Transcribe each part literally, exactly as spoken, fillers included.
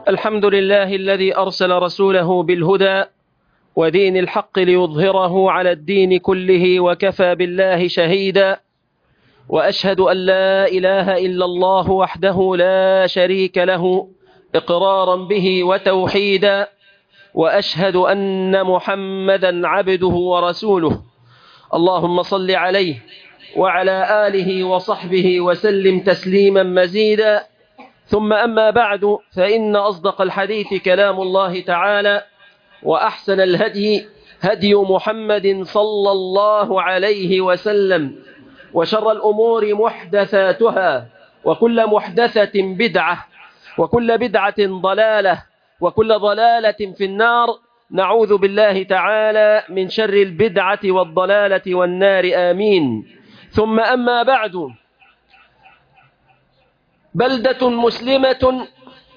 الحمد لله الذي أرسل رسوله بالهدى ودين الحق ليظهره على الدين كله وكفى بالله شهيدا، وأشهد أن لا إله إلا الله وحده لا شريك له إقرارا به وتوحيدا، وأشهد أن محمدا عبده ورسوله. اللهم صل عليه وعلى آله وصحبه وسلم تسليما مزيدا. ثم أما بعد، فإن أصدق الحديث كلام الله تعالى، وأحسن الهدي هدي محمد صلى الله عليه وسلم، وشر الأمور محدثاتها، وكل محدثة بدعة، وكل بدعة ضلالة، وكل ضلالة في النار. نعوذ بالله تعالى من شر البدعة والضلالة والنار، آمين. ثم أما بعد، بلدة مسلمة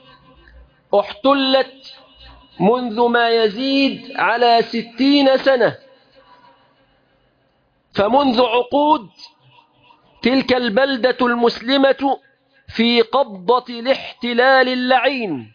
احتلت منذ ما يزيد على ستين سنة، فمنذ عقود تلك البلدة المسلمة في قبضة الاحتلال اللعين،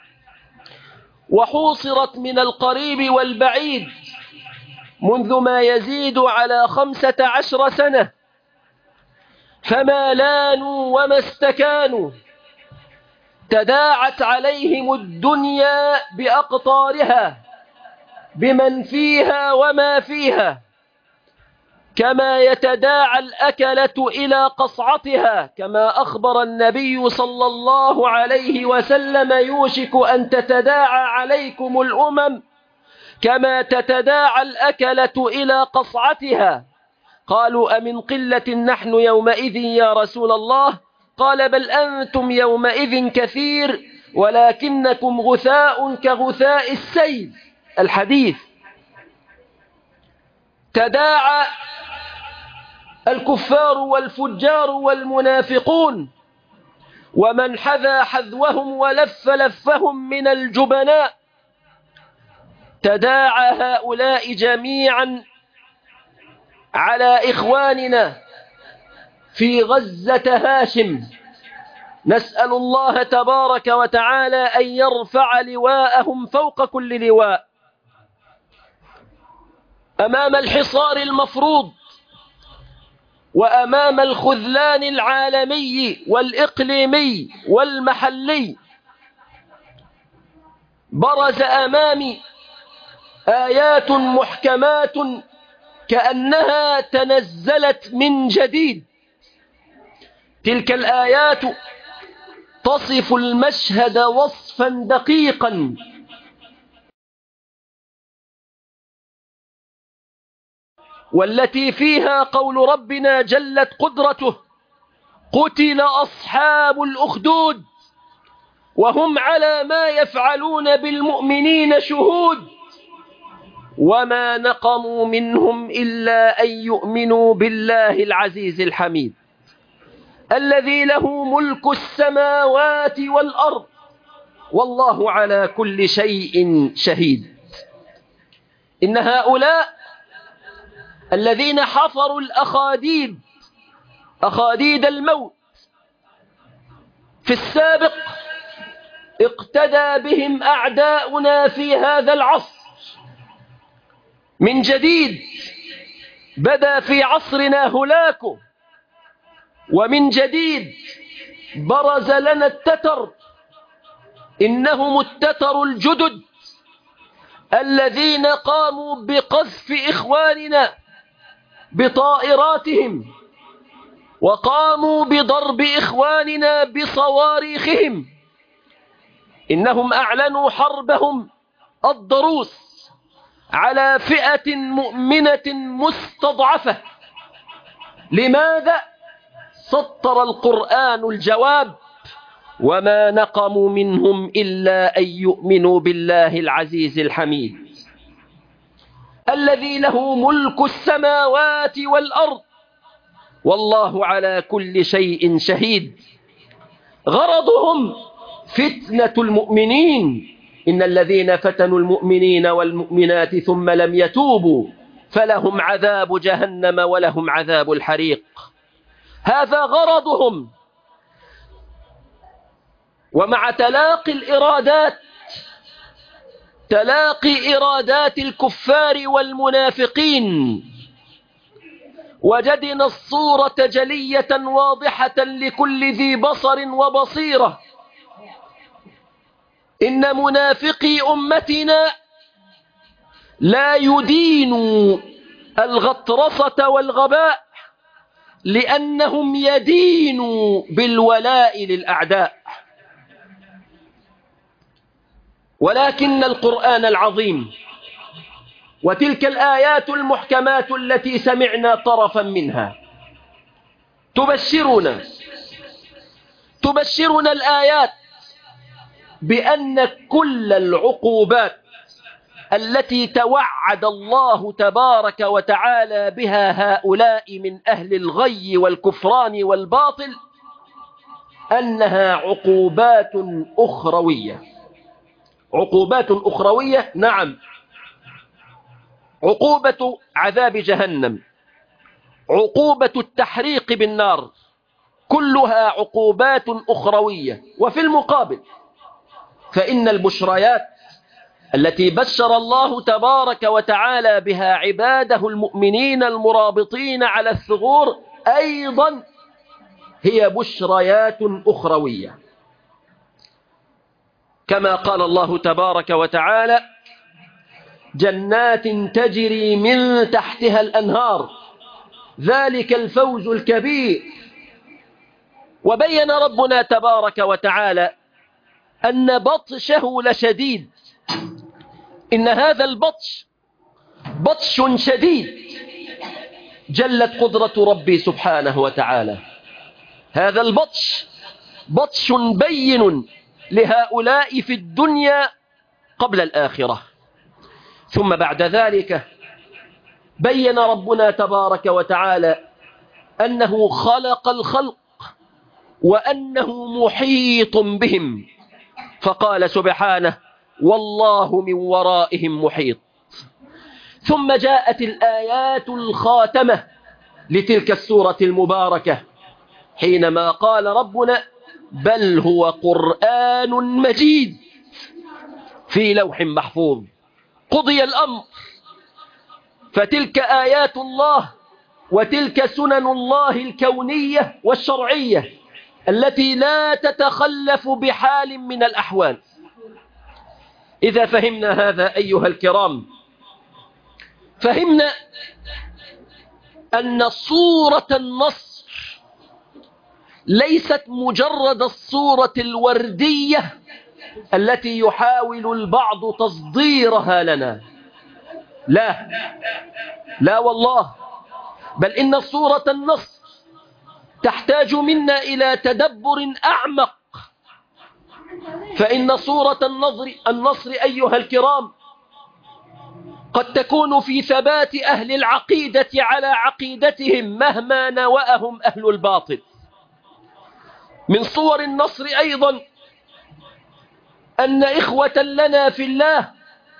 وحوصرت من القريب والبعيد منذ ما يزيد على خمسة عشر سنة، فما لانوا وما استكانوا. تداعت عليهم الدنيا بأقطارها بمن فيها وما فيها، كما يتداعى الأكلة إلى قصعتها، كما أخبر النبي صلى الله عليه وسلم: يوشك أن تتداعى عليكم الأمم كما تتداعى الأكلة إلى قصعتها. قالوا: أمن قلة نحن يومئذ يا رسول الله؟ قال: بل أنتم يومئذ كثير ولكنكم غثاء كغثاء السيل. الحديث. تداعى الكفار والفجار والمنافقون، ومن حذا حذوهم ولف لفهم من الجبناء. تداعى هؤلاء جميعا على إخواننا في غزة هاشم. نسأل الله تبارك وتعالى أن يرفع لواءهم فوق كل لواء. أمام الحصار المفروض، وأمام الخذلان العالمي والإقليمي والمحلي، برز أمامي آيات محكمات كأنها تنزلت من جديد. تلك الآيات تصف المشهد وصفا دقيقا، والتي فيها قول ربنا جلت قدرته: قتل أصحاب الأخدود وهم على ما يفعلون بالمؤمنين شهود، وما نقموا منهم إلا أن يؤمنوا بالله العزيز الحميد الذي له ملك السماوات والأرض والله على كل شيء شهيد. إن هؤلاء الذين حفروا الأخاديد، أخاديد الموت، في السابق اقتدى بهم أعداؤنا في هذا العصر. من جديد بدا في عصرنا هلاكه، ومن جديد برز لنا التتر. إنهم التتر الجدد الذين قاموا بقذف إخواننا بطائراتهم، وقاموا بضرب إخواننا بصواريخهم. إنهم أعلنوا حربهم الضروس على فئة مؤمنة مستضعفة. لماذا؟ سطر القرآن الجواب: وما نقموا منهم إلا أن يؤمنوا بالله العزيز الحميد الذي له ملك السماوات والأرض والله على كل شيء شهيد. غرضهم فتنة المؤمنين. إن الذين فتنوا المؤمنين والمؤمنات ثم لم يتوبوا فلهم عذاب جهنم ولهم عذاب الحريق. هذا غرضهم. ومع تلاقي الإرادات، تلاقي إرادات الكفار والمنافقين، وجدنا الصورة جلية واضحة لكل ذي بصر وبصيرة. إن منافقي أمتنا لا يدينوا الغطرسة والغباء، لأنهم يدينوا بالولاء للأعداء. ولكن القرآن العظيم وتلك الآيات المحكمات التي سمعنا طرفا منها تبشرنا تبشرنا الآيات بأن كل العقوبات التي توعد الله تبارك وتعالى بها هؤلاء من أهل الغي والكفران والباطل أنها عقوبات أخروية. عقوبات أخروية، نعم، عقوبة عذاب جهنم، عقوبة التحريق بالنار، كلها عقوبات أخروية. وفي المقابل فإن البشريات التي بشر الله تبارك وتعالى بها عباده المؤمنين المرابطين على الثغور أيضا هي بشريات أخروية، كما قال الله تبارك وتعالى: جنات تجري من تحتها الأنهار ذلك الفوز الكبير. وبين ربنا تبارك وتعالى أن بطشه لشديد، إن هذا البطش بطش شديد، جلت قدرة ربي سبحانه وتعالى. هذا البطش بطش بين لهؤلاء في الدنيا قبل الآخرة. ثم بعد ذلك بين ربنا تبارك وتعالى أنه خلق الخلق وأنه محيط بهم، فقال سبحانه: والله من ورائهم محيط. ثم جاءت الآيات الخاتمة لتلك السورة المباركة حينما قال ربنا: بل هو قرآن مجيد في لوح محفوظ. قضي الأمر، فتلك آيات الله وتلك سنن الله الكونية والشرعية التي لا تتخلف بحال من الأحوال. إذا فهمنا هذا أيها الكرام، فهمنا أن صورة النصر ليست مجرد الصورة الوردية التي يحاول البعض تصديرها لنا، لا لا والله، بل إن صورة النصر تحتاج منا إلى تدبر أعمق. فإن صورة النصر, النصر أيها الكرام قد تكون في ثبات أهل العقيدة على عقيدتهم مهما نوأهم أهل الباطل. من صور النصر أيضا أن إخوة لنا في الله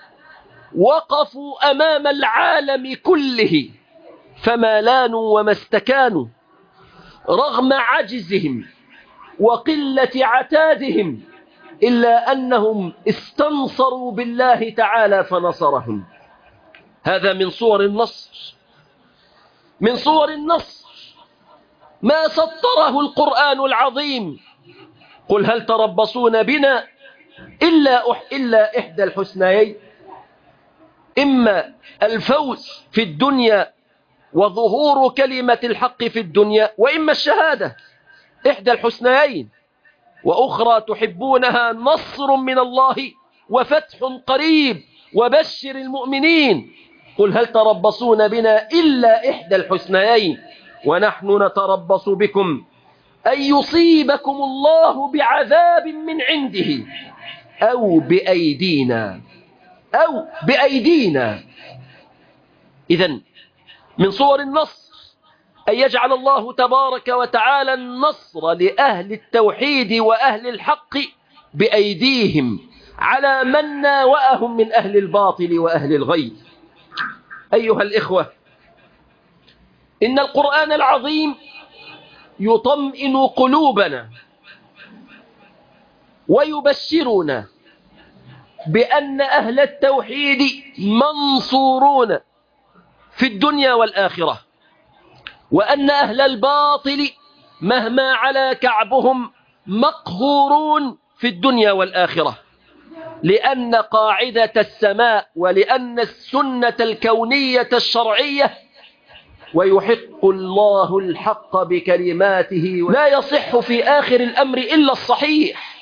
وقفوا أمام العالم كله فما لانوا وما استكانوا رغم عجزهم وقلة عتادهم، إلا أنهم استنصروا بالله تعالى فنصرهم. هذا من صور النصر. من صور النصر ما سطره القرآن العظيم: قل هل تربصون بنا إلا, أح إلا إحدى الحسنيين، إما الفوز في الدنيا وظهور كلمة الحق في الدنيا، وإما الشهادة، إحدى الحسنيين، وأخرى تحبونها نصر من الله وفتح قريب وبشر المؤمنين. قل هل تربصون بنا إلا إحدى الحسنيين ونحن نتربص بكم أن يصيبكم الله بعذاب من عنده أو بأيدينا أو بأيدينا. إذن من صور النصر أن يجعل الله تبارك وتعالى النصر لأهل التوحيد وأهل الحق بأيديهم على من ناوأهم من أهل الباطل وأهل الغي. أيها الإخوة، إن القرآن العظيم يطمئن قلوبنا ويبشرون بأن أهل التوحيد منصورون في الدنيا والآخرة، وأن أهل الباطل مهما علا كعبهم مقهورون في الدنيا والآخرة، لأن قاعدة السماء ولأن السنة الكونية الشرعية ويحق الله الحق بكلماته لا يصح في آخر الأمر إلا الصحيح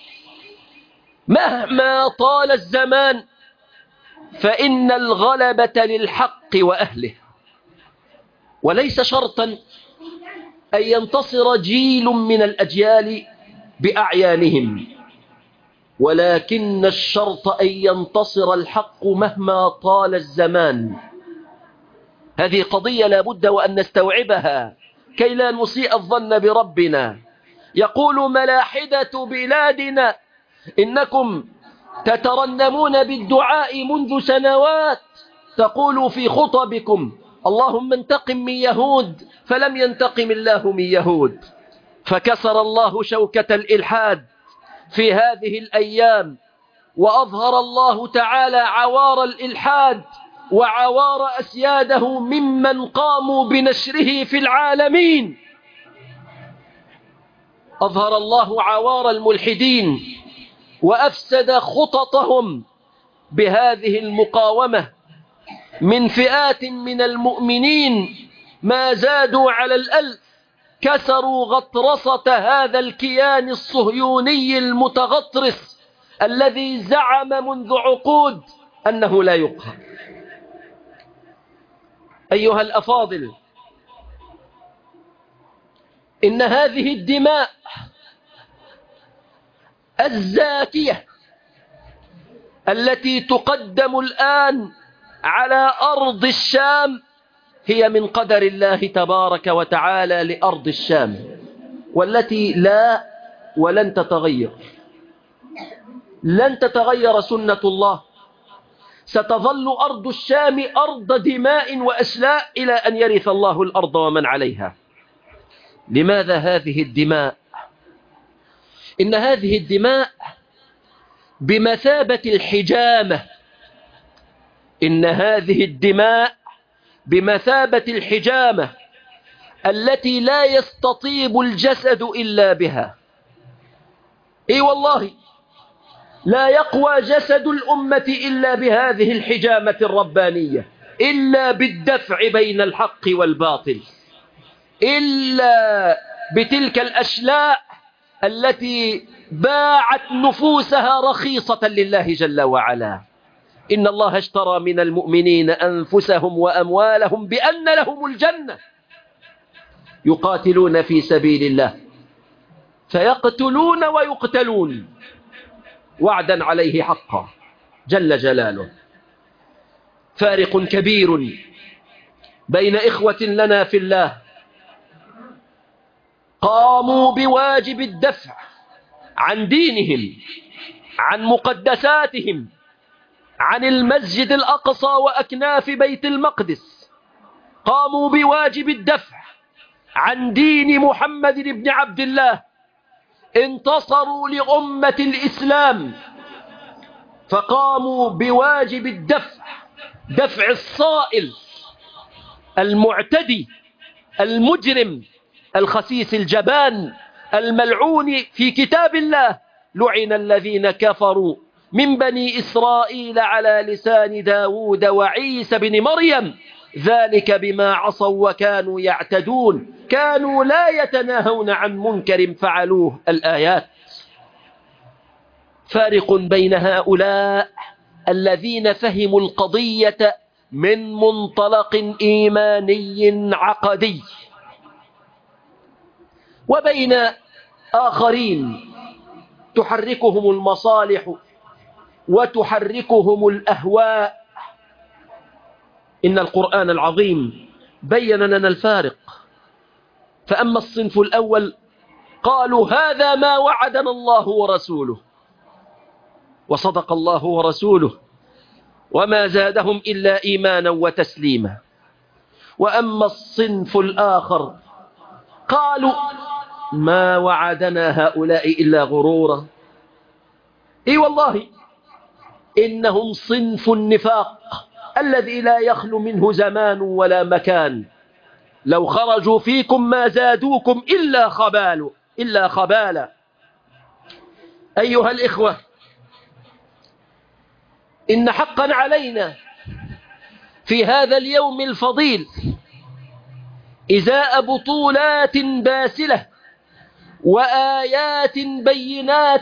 مهما طال الزمان، فإن الغلبة للحق وأهله. وليس شرطا أن ينتصر جيل من الأجيال بأعيانهم، ولكن الشرط أن ينتصر الحق مهما طال الزمان. هذه قضية لا بد وأن نستوعبها كي لا نسيء الظن بربنا. يقول ملاحدة بلادنا: إنكم تترنمون بالدعاء منذ سنوات، تقول في خطبكم: اللهم انتقم من يهود، فلم ينتقم الله من يهود. فكسر الله شوكة الإلحاد في هذه الأيام، وأظهر الله تعالى عوار الإلحاد وعوار أسياده ممن قاموا بنشره في العالمين. أظهر الله عوار الملحدين وأفسد خططهم بهذه المقاومة من فئات من المؤمنين ما زادوا على الألف، كسروا غطرسة هذا الكيان الصهيوني المتغطرس الذي زعم منذ عقود أنه لا يقهر. أيها الأفاضل، إن هذه الدماء الزاكية التي تقدم الآن على أرض الشام هي من قدر الله تبارك وتعالى لأرض الشام، والتي لا ولن تتغير. لن تتغير سنة الله، ستظل أرض الشام أرض دماء وأسلاء إلى أن يرث الله الأرض ومن عليها. لماذا هذه الدماء؟ إن هذه الدماء بمثابة الحجامة، إن هذه الدماء بمثابة الحجامة التي لا يستطيب الجسد إلا بها. إي والله، لا يقوى جسد الأمة إلا بهذه الحجامة الربانية، إلا بالدفع بين الحق والباطل، إلا بتلك الأشلاء التي باعت نفوسها رخيصة لله جل وعلا. إن الله اشترى من المؤمنين أنفسهم وأموالهم بأن لهم الجنة، يقاتلون في سبيل الله فيقتلون ويقتلون وعدا عليه حقا جل جلاله. فارق كبير بين إخوة لنا في الله قاموا بواجب الدفع عن دينهم، عن مقدساتهم، عن المسجد الأقصى وأكناف بيت المقدس، قاموا بواجب الدفع عن دين محمد بن عبد الله، انتصروا لأمة الإسلام، فقاموا بواجب الدفع، دفع الصائل المعتدي المجرم الخسيس الجبان الملعون في كتاب الله: لعن الذين كفروا من بني إسرائيل على لسان داود وعيسى بن مريم ذلك بما عصوا وكانوا يعتدون كانوا لا يتناهون عن منكر فعلوه. الآيات. فارق بين هؤلاء الذين فهموا القضية من منطلق إيماني عقدي، وبين آخرين تحركهم المصالح وتحركهم الأهواء. إن القرآن العظيم بين لنا الفارق. فأما الصنف الأول قالوا: هذا ما وعدنا الله ورسوله، وصدق الله ورسوله، وما زادهم إلا إيمانا وتسليما. وأما الصنف الآخر قالوا: ما وعدنا هؤلاء إلا غرورا، إي والله إنهم صنف النفاق الذي لا يخلو منه زمان ولا مكان. لو خرجوا فيكم ما زادوكم إلا خبال إلا خبالا. أيها الإخوة، إن حقا علينا في هذا اليوم الفضيل إزاء بطولات باسلة وآيات بينات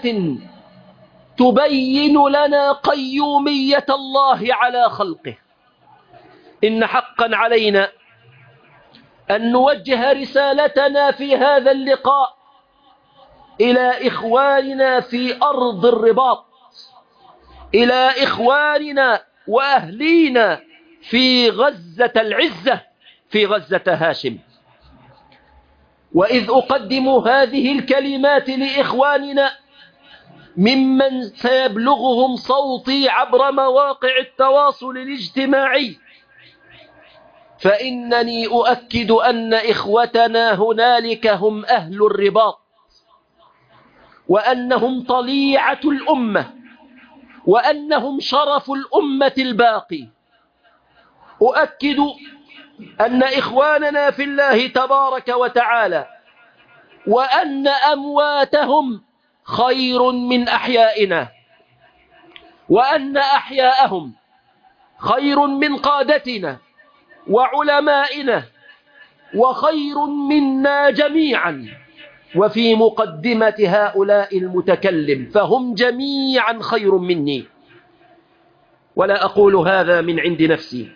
تبين لنا قيومية الله على خلقه، إن حقا علينا أن نوجه رسالتنا في هذا اللقاء إلى إخواننا في أرض الرباط، إلى إخواننا وأهلينا في غزة العزة، في غزة هاشم. وإذ أقدم هذه الكلمات لإخواننا ممن سيبلغهم صوتي عبر مواقع التواصل الاجتماعي، فإنني أؤكد أن إخوتنا هنالك هم أهل الرباط، وأنهم طليعة الأمة، وأنهم شرف الأمة الباقي. أؤكد أن إخواننا في الله تبارك وتعالى وأن أمواتهم خير من أحيائنا، وأن أحياءهم خير من قادتنا وعلمائنا وخير منا جميعا، وفي مقدمة هؤلاء المتكلم، فهم جميعا خير مني. ولا أقول هذا من عند نفسي.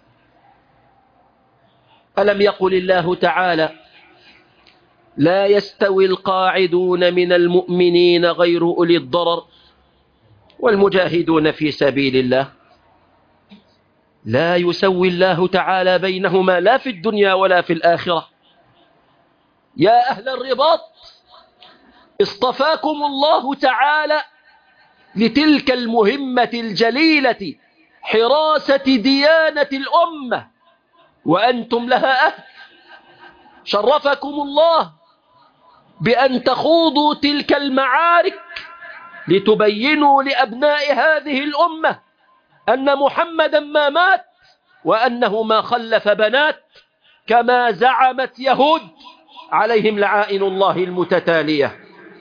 ألم يقل الله تعالى: لا يستوي القاعدون من المؤمنين غير أولي الضرر والمجاهدون في سبيل الله. لا يسوي الله تعالى بينهما لا في الدنيا ولا في الآخرة. يا أهل الرباط، اصطفاكم الله تعالى لتلك المهمة الجليلة، حراسة ديانة الأمة، وأنتم لها أهل. شرفكم الله بأن تخوضوا تلك المعارك لتبينوا لأبناء هذه الأمة أن محمدا ما مات، وأنه ما خلف بنات كما زعمت يهود عليهم لعائن الله المتتالية.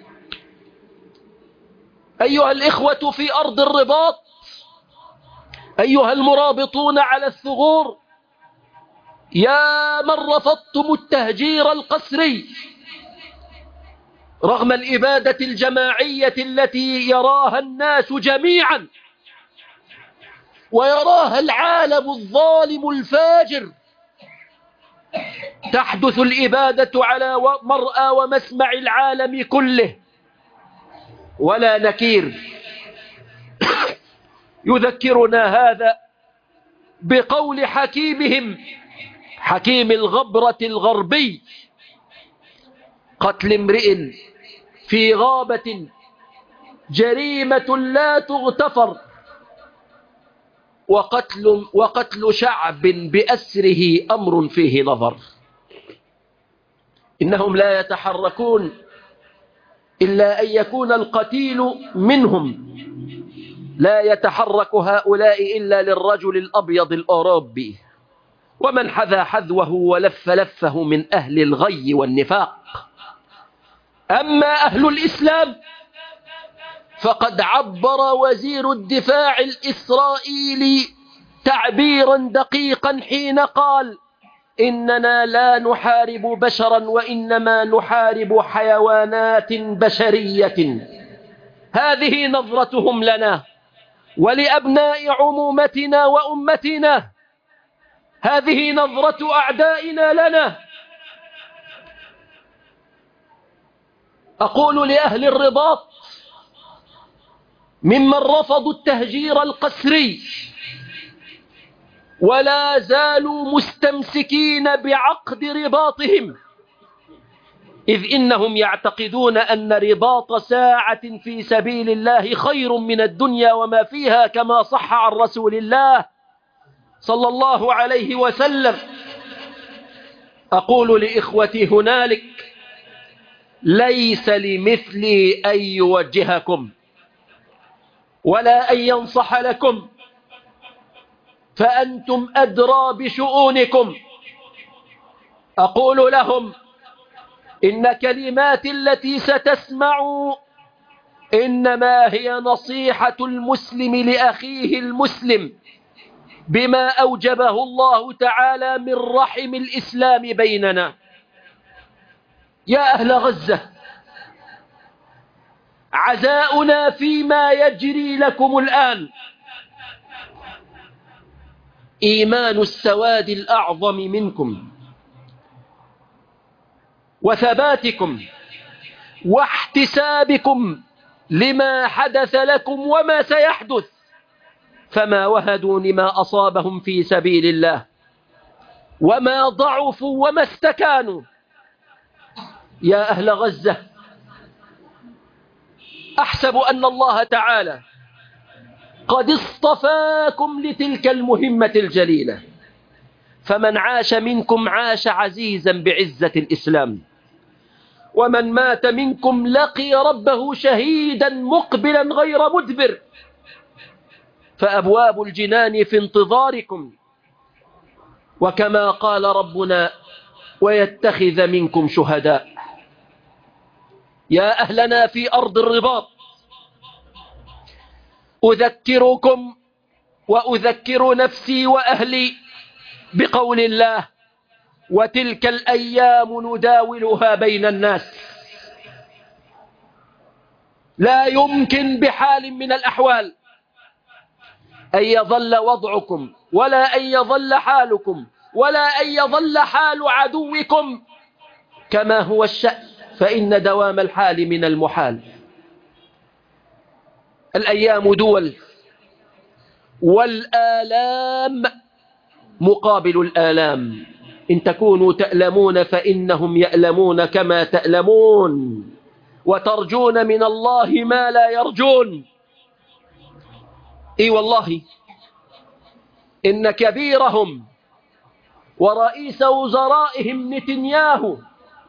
أيها الإخوة في أرض الرباط، أيها المرابطون على الثغور، يا من رفضتم التهجير القسري رغم الإبادة الجماعية التي يراها الناس جميعا ويراها العالم الظالم الفاجر. تحدث الإبادة على مرأى ومسمع العالم كله، ولا نكير. يذكرنا هذا بقول حكيمهم، حكيم الغبرة الغربي: قتل امرئ في غابة جريمة لا تغتفر، وقتل, وقتل شعب بأسره أمر فيه نظر. إنهم لا يتحركون إلا أن يكون القتيل منهم. لا يتحرك هؤلاء إلا للرجل الأبيض الأوروبي، ومن حذا حذوه ولف لفه من أهل الغي والنفاق. أما أهل الإسلام فقد عبر وزير الدفاع الإسرائيلي تعبيرا دقيقا حين قال: إننا لا نحارب بشرا وإنما نحارب حيوانات بشرية. هذه نظرتهم لنا ولأبناء عمومتنا وأمتنا، هذه نظرة أعدائنا لنا. أقول لأهل الرباط ممن رفضوا التهجير القسري ولا زالوا مستمسكين بعقد رباطهم، إذ إنهم يعتقدون أن رباط ساعة في سبيل الله خير من الدنيا وما فيها، كما صح عن رسول الله صلى الله عليه وسلم. أقول لإخوتي هنالك: ليس لمثلي أن يوجهكم، ولا أن ينصح لكم، فأنتم أدرى بشؤونكم. أقول لهم إن كلمات التي ستسمعوا إنما هي نصيحة المسلم لأخيه المسلم بما أوجبه الله تعالى من رحم الإسلام بيننا. يا أهل غزة، عزاؤنا فيما يجري لكم الآن إيمان السواد الأعظم منكم وثباتكم واحتسابكم لما حدث لكم وما سيحدث، فما وهدوا لما أصابهم في سبيل الله وما ضعفوا وما استكانوا. يا أهل غزة، أحسب أن الله تعالى قد اصطفاكم لتلك المهمة الجليلة، فمن عاش منكم عاش عزيزا بعزة الإسلام، ومن مات منكم لقي ربه شهيدا مقبلا غير مدبر، فأبواب الجنان في انتظاركم. وكما قال ربنا: ويتخذ منكم شهداء. يا أهلنا في أرض الرباط، أذكركم وأذكر نفسي وأهلي بقول الله: وتلك الأيام نداولها بين الناس. لا يمكن بحال من الأحوال أن يظل وضعكم ولا أن يظل حالكم ولا أن يظل حال عدوكم كما هو الشأن، فإن دوام الحال من المحال. الأيام دول، والآلام مقابل الآلام. إن تكونوا تألمون فإنهم يألمون كما تألمون، وترجون من الله ما لا يرجون. إي والله إن كبيرهم ورئيس وزرائهم نتنياهو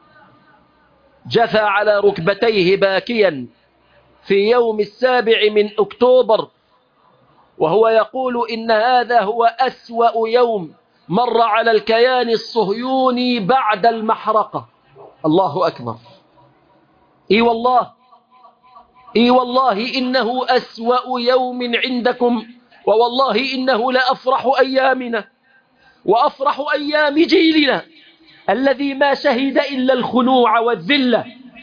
جثى على ركبتيه باكيا في يوم السابع من أكتوبر، وهو يقول إن هذا هو أسوأ يوم مر على الكيان الصهيوني بعد المحرقة. الله أكبر. إي والله إي والله إنه أسوأ يوم عندكم، ووالله إنه لأفرح أيامنا وأفرح أيام جيلنا الذي ما شهد إلا الخنوع والذلة.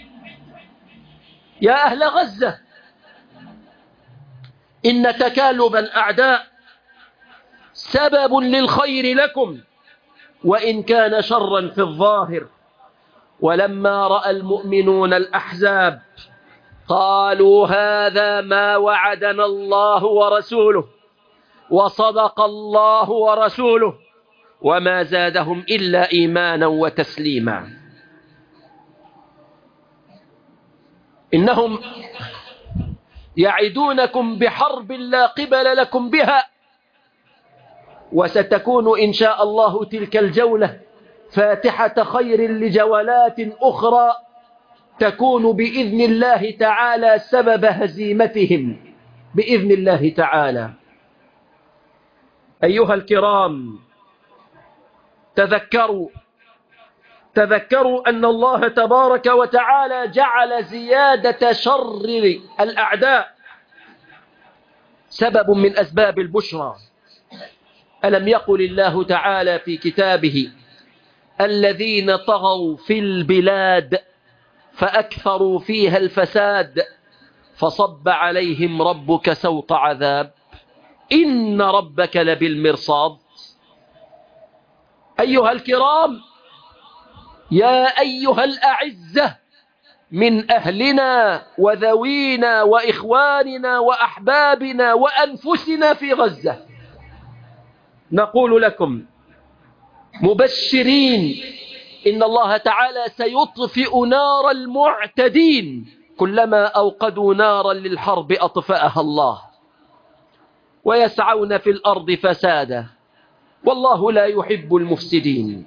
يا أهل غزة، إن تكالب الأعداء سبب للخير لكم وإن كان شرا في الظاهر. ولما رأى المؤمنون الأحزاب قالوا: هذا ما وعدنا الله ورسوله وصدق الله ورسوله، وما زادهم إلا إيمانا وتسليما. إنهم يعدونكم بحرب لا قبل لكم بها، وستكون إن شاء الله تلك الجولة فاتحة خير لجولات أخرى تكون بإذن الله تعالى سبب هزيمتهم بإذن الله تعالى. أيها الكرام، تذكروا تذكروا أن الله تبارك وتعالى جعل زيادة شر الأعداء سبب من أسباب البشرى. ألم يقل الله تعالى في كتابه: الذين طغوا في البلاد فأكثروا فيها الفساد فصب عليهم ربك سوط عذاب إن ربك لبالمرصاد. أيها الكرام، يا أيها الأعزة من أهلنا وذوينا وإخواننا وأحبابنا وأنفسنا في غزة، نقول لكم مبشرين إن الله تعالى سيطفئ نار المعتدين، كلما أوقدوا نارا للحرب أطفأها الله، ويسعون في الأرض فسادا، والله لا يحب المفسدين.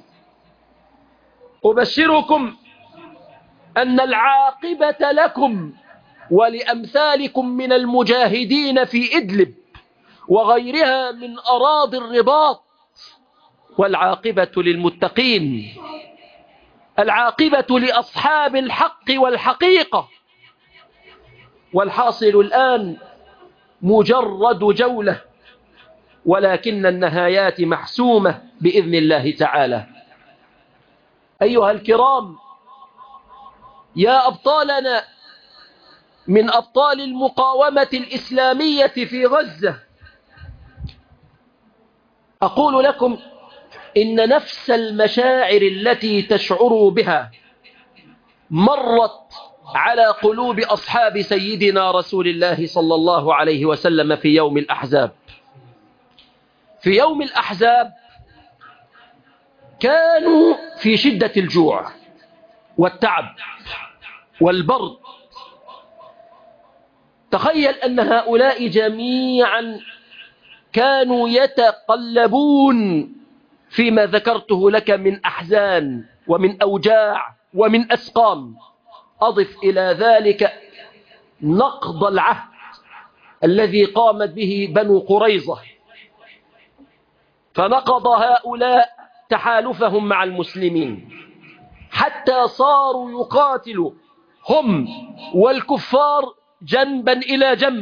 أبشركم أن العاقبة لكم ولأمثالكم من المجاهدين في إدلب وغيرها من أراضي الرباط، والعاقبة للمتقين، العاقبة لأصحاب الحق والحقيقة. والحاصل الآن مجرد جولة، ولكن النهايات محسومة بإذن الله تعالى. أيها الكرام، يا أبطالنا من أبطال المقاومة الإسلامية في غزة، أقول لكم إن نفس المشاعر التي تشعروا بها مرت على قلوب أصحاب سيدنا رسول الله صلى الله عليه وسلم في يوم الأحزاب. في يوم الأحزاب كانوا في شدة الجوع والتعب والبرد. تخيل أن هؤلاء جميعا كانوا يتقلبون فيما ذكرته لك من أحزان ومن أوجاع ومن أسقام. أضف إلى ذلك نقض العهد الذي قامت به بنو قريظة، فنقض هؤلاء تحالفهم مع المسلمين حتى صاروا يقاتلوا هم والكفار جنبا إلى جنب.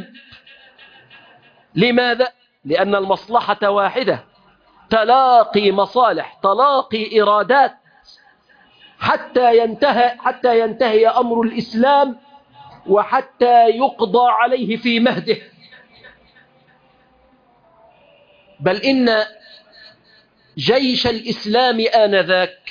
لماذا؟ لأن المصلحة واحدة، تلاقي مصالح، تلاقي إرادات، حتى ينتهي حتى ينتهي أمر الإسلام وحتى يقضى عليه في مهده. بل إن جيش الإسلام آنذاك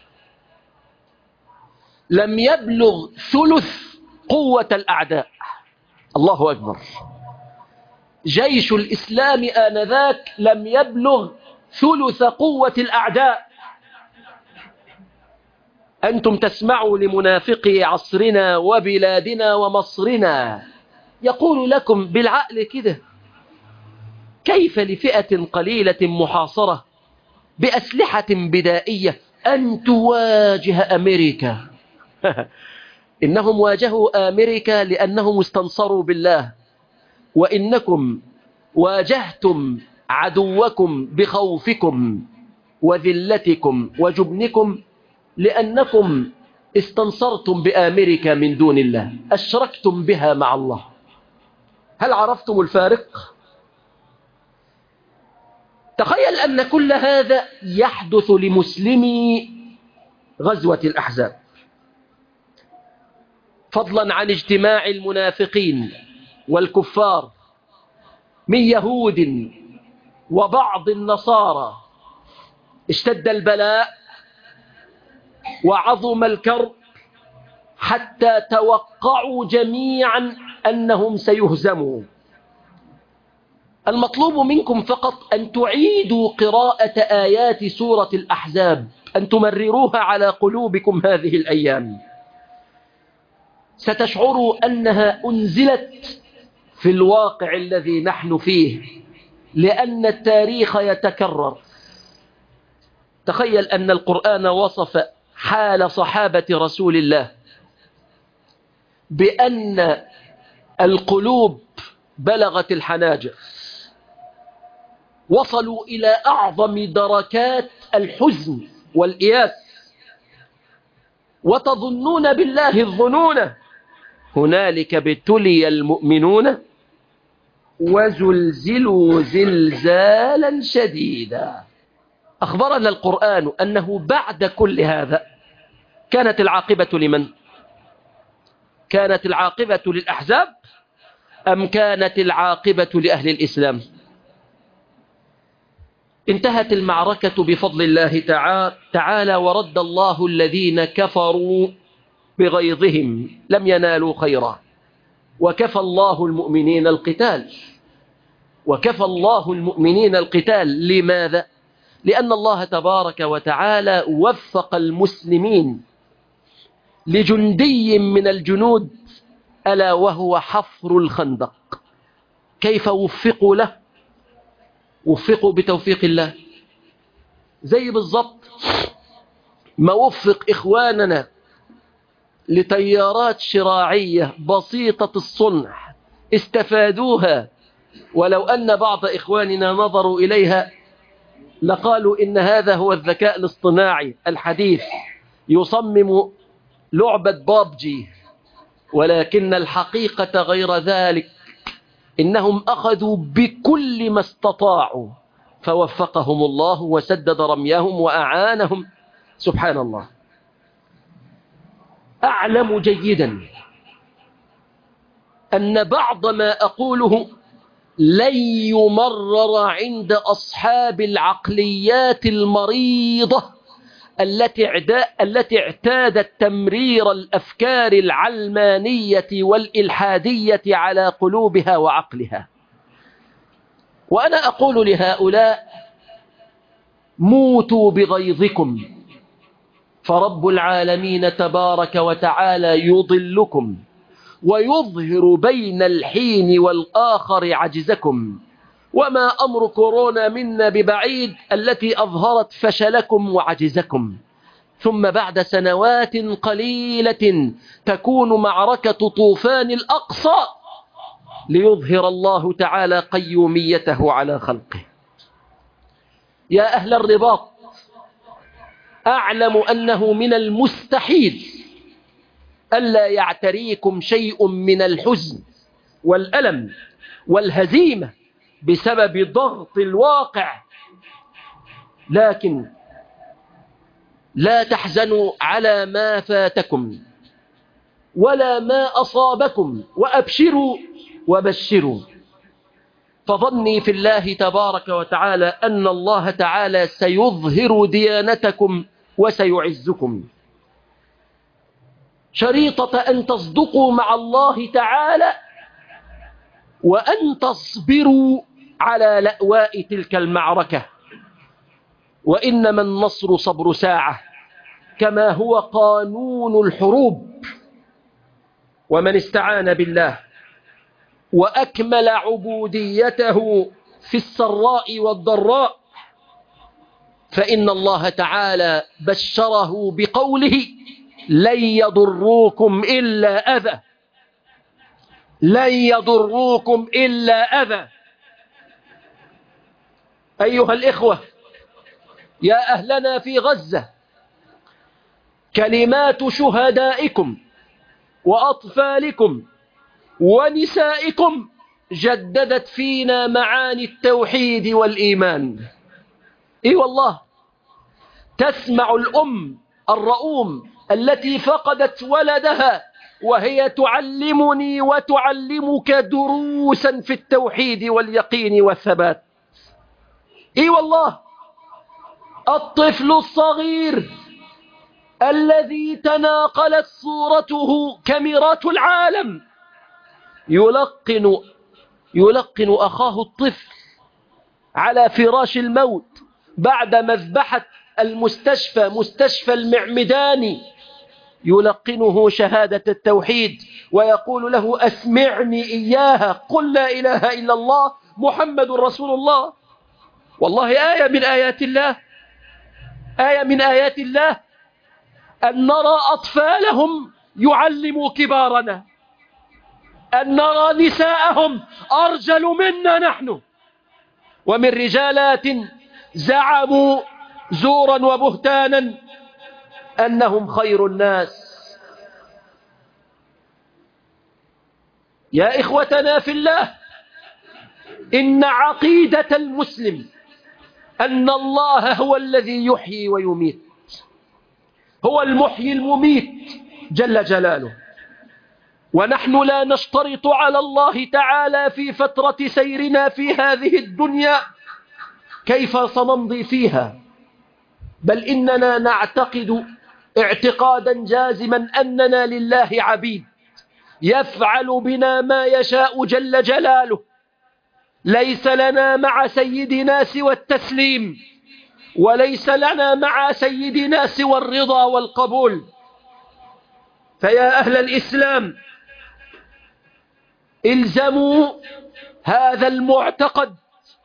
لم يبلغ ثلث قوة الأعداء. الله أكبر. جيش الإسلام آنذاك لم يبلغ ثلث قوة الأعداء. أنتم تسمعوا لمنافقي عصرنا وبلادنا ومصرنا يقول لكم بالعقل كده: كيف لفئة قليلة محاصرة بأسلحة بدائية أن تواجه أمريكا؟ إنهم واجهوا أمريكا لأنهم استنصروا بالله، وإنكم واجهتم عدوكم بخوفكم وذلتكم وجبنكم لأنكم استنصرتم بأمريكا من دون الله، أشركتم بها مع الله. هل عرفتم الفارق؟ تخيل أن كل هذا يحدث لمسلمي غزوة الأحزاب، فضلا عن اجتماع المنافقين والكفار من يهود وبعض النصارى. اشتد البلاء وعظم الكرب حتى توقعوا جميعا أنهم سيهزموا. المطلوب منكم فقط أن تعيدوا قراءة آيات سورة الأحزاب، أن تمرروها على قلوبكم هذه الأيام. ستشعروا أنها أنزلت في الواقع الذي نحن فيه، لأن التاريخ يتكرر. تخيل أن القرآن وصف حال صحابة رسول الله بأن القلوب بلغت الحناجر، وصلوا إلى أعظم دركات الحزن والإياس، وتظنون بالله الظنون. هنالك ابتلي المؤمنون وزلزلوا زلزالا شديدا. أخبرنا القرآن أنه بعد كل هذا كانت العاقبة لمن؟ كانت العاقبة للأحزاب أم كانت العاقبة لأهل الإسلام؟ انتهت المعركة بفضل الله تعالى، ورد الله الذين كفروا بغيظهم لم ينالوا خيرا، وكفى الله المؤمنين القتال. وكفى الله المؤمنين القتال. لماذا؟ لأن الله تبارك وتعالى وفق المسلمين لجندي من الجنود، ألا وهو حفر الخندق. كيف وفقوا له؟ وفقوا بتوفيق الله، زي بالضبط ما وفق إخواننا لتيارات شراعية بسيطة الصنع استفادوها، ولو أن بعض إخواننا نظروا إليها لقالوا إن هذا هو الذكاء الاصطناعي الحديث يصمم لعبة بابجي، ولكن الحقيقة غير ذلك. إنهم أخذوا بكل ما استطاعوا فوفقهم الله وسدد رميهم وأعانهم. سبحان الله. أعلم جيدا أن بعض ما أقوله لن يمرر عند أصحاب العقليات المريضة التي اعتادت تمرير الأفكار العلمانية والإلحادية على قلوبها وعقلها. وأنا أقول لهؤلاء: موتوا بغيظكم، فرب العالمين تبارك وتعالى يضلكم ويظهر بين الحين والآخر عجزكم. وما أمر كورونا منا ببعيد التي أظهرت فشلكم وعجزكم، ثم بعد سنوات قليلة تكون معركة طوفان الأقصى ليظهر الله تعالى قيوميته على خلقه. يا أهل الرباط، أعلم أنه من المستحيل ألا يعتريكم شيء من الحزن والألم والهزيمة بسبب ضغط الواقع، لكن لا تحزنوا على ما فاتكم ولا ما أصابكم، وأبشروا وبشروا. فظني في الله تبارك وتعالى أن الله تعالى سيظهر ديانتكم وسيعزكم. شريطة أن تصدقوا مع الله تعالى وأن تصبروا على لأواء تلك المعركة. وإنما النصر صبر ساعة، كما هو قانون الحروب. ومن استعان بالله وأكمل عبوديته في السراء والضراء فإن الله تعالى بشره بقوله: لن يضروكم إلا أذى، لن يضروكم إلا أذى. أيها الإخوة، يا أهلنا في غزة، كلمات شهدائكم وأطفالكم ونسائكم جددت فينا معاني التوحيد والإيمان. إي والله، تسمع الأم الرؤوم التي فقدت ولدها وهي تعلمني وتعلمك دروسا في التوحيد واليقين والثبات. إي والله، الطفل الصغير الذي تناقلت صورته كاميرات العالم يلقن يلقن أخاه الطفل على فراش الموت بعد مذبحة المستشفى مستشفى المعمداني، يلقنه شهادة التوحيد ويقول له: أسمعني إياها، قل لا إله إلا الله محمد رسول الله. والله آية من آيات الله، آية من آيات الله أن نرى أطفالهم يعلموا كبارنا، أن نرى نساءهم أرجل منا نحن، ومن رجالات زعموا زورا وبهتانا أنهم خير الناس. يا إخوتنا في الله، إن عقيدة المسلم أن الله هو الذي يحيي ويميت، هو المحيي المميت جل جلاله، ونحن لا نشترط على الله تعالى في فترة سيرنا في هذه الدنيا كيف سنمضي فيها، بل إننا نعتقد اعتقادا جازما أننا لله عبيد يفعل بنا ما يشاء جل جلاله. ليس لنا مع سيدنا سوى التسليم، وليس لنا مع سيدنا سوى الرضا والقبول. فيا أهل الإسلام، الزموا هذا المعتقد،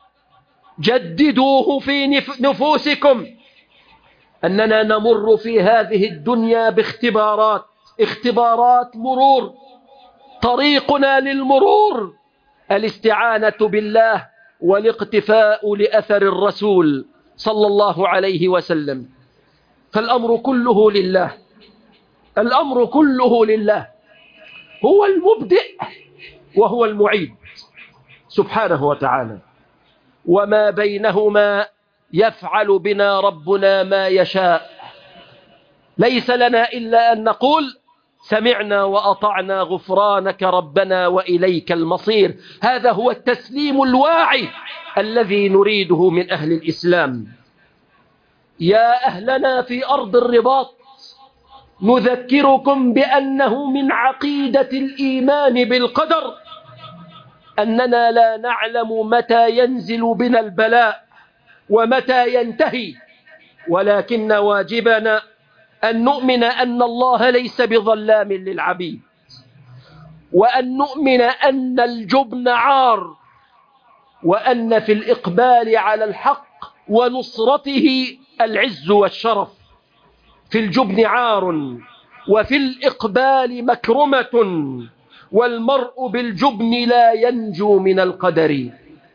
جددوه في نفوسكم، أننا نمر في هذه الدنيا باختبارات اختبارات مرور، طريقنا للمرور الاستعانة بالله والاقتفاء لأثر الرسول صلى الله عليه وسلم. فالأمر كله لله، الأمر كله لله، هو المبدئ وهو المعيد سبحانه وتعالى، وما بينهما يفعل بنا ربنا ما يشاء. ليس لنا إلا أن نقول سمعنا وأطعنا غفرانك ربنا وإليك المصير. هذا هو التسليم الواعي الذي نريده من أهل الإسلام. يا أهلنا في أرض الرباط، نذكركم بأنه من عقيدة الإيمان بالقدر أننا لا نعلم متى ينزل بنا البلاء ومتى ينتهي، ولكن واجبنا أن نؤمن أن الله ليس بظلام للعبيد، وأن نؤمن أن الجبن عار، وأن في الإقبال على الحق ونصرته العز والشرف. في الجبن عار وفي الإقبال مكرمة، والمرء بالجبن لا ينجو من القدر.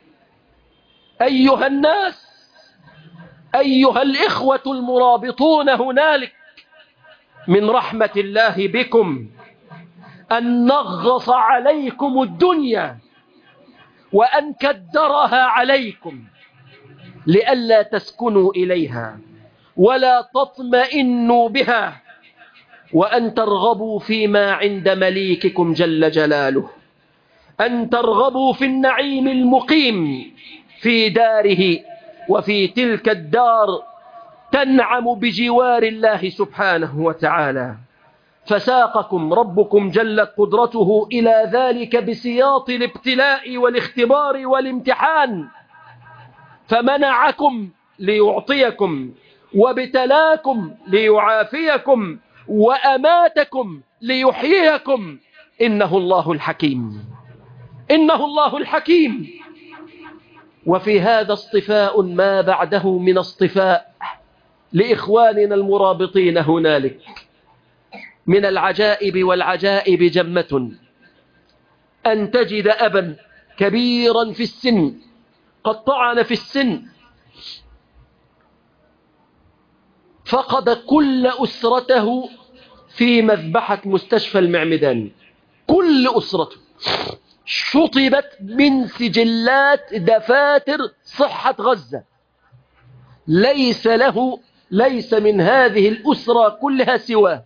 أيها الناس، أيها الإخوة المرابطون هنالك، من رحمة الله بكم أن نغص عليكم الدنيا وأن كدرها عليكم لئلا تسكنوا إليها ولا تطمئنوا بها، وأن ترغبوا فيما عند مليككم جل جلاله، أن ترغبوا في النعيم المقيم في داره، وفي تلك الدار تنعم بجوار الله سبحانه وتعالى. فساقكم ربكم جلت قدرته إلى ذلك بسياط الابتلاء والاختبار والامتحان، فمنعكم ليعطيكم، وابتلاكم ليعافيكم، وأماتكم ليحييكم. إنه الله الحكيم، إنه الله الحكيم. وفي هذا اصطفاء ما بعده من اصطفاء لإخواننا المرابطين هنالك. من العجائب والعجائب جمة أن تجد أبا كبيرا في السن قد طعن في السن، فقد كل أسرته في مذبحة مستشفى المعمداني، كل أسرته شطبت من سجلات دفاتر صحة غزة. ليس له ليس من هذه الأسرة كلها سواه.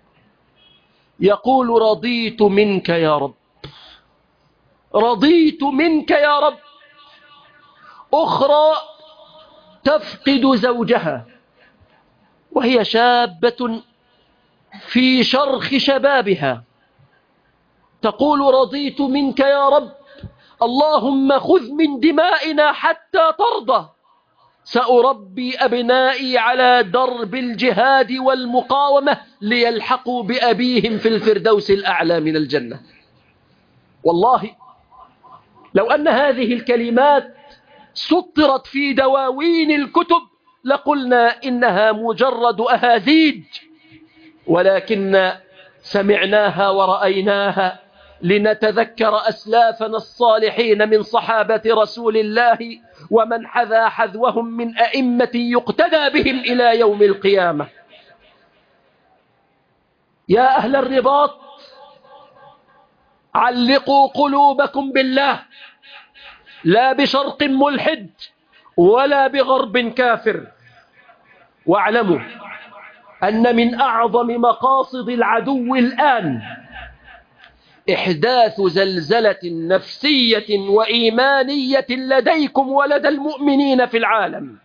يقول رضيت منك يا رب، رضيت منك يا رب. أخرى تفقد زوجها وهي شابة في شرخ شبابها، تقول رضيت منك يا رب، اللهم خذ من دمائنا حتى ترضى، سأربي أبنائي على درب الجهاد والمقاومة ليلحقوا بأبيهم في الفردوس الأعلى من الجنة. والله لو أن هذه الكلمات سطرت في دواوين الكتب لقلنا إنها مجرد أهازيج، ولكن سمعناها ورأيناها لنتذكر أسلافنا الصالحين من صحابة رسول الله ومن حذا حذوهم من أئمة يقتدى بهم إلى يوم القيامة. يا أهل الرباط، علقوا قلوبكم بالله، لا بشرق ملحد ولا بغرب كافر. واعلموا أن من أعظم مقاصد العدو الآن إحداث زلزلة نفسية وإيمانية لديكم ولدى المؤمنين في العالم.